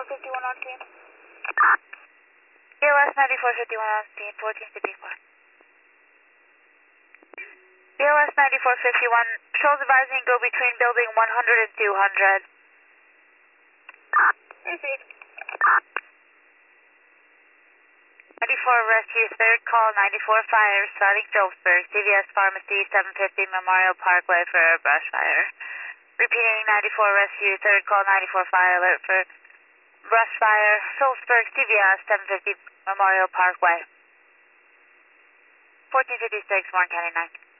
9451 on scene. BLS 9451 on scene, 1454. BLS 9451, patrols advising go between building 100 and 200. Received. 94 rescue, third call, 94 fire, starting Phillipsburg, CVS Pharmacy, 750 Memorial Parkway for a brush fire. Repeating 94 rescue, third call, 94 fire alert for brush fire, Phillipsburg, CVS, 750 Memorial Parkway. 1456, Warren County 9.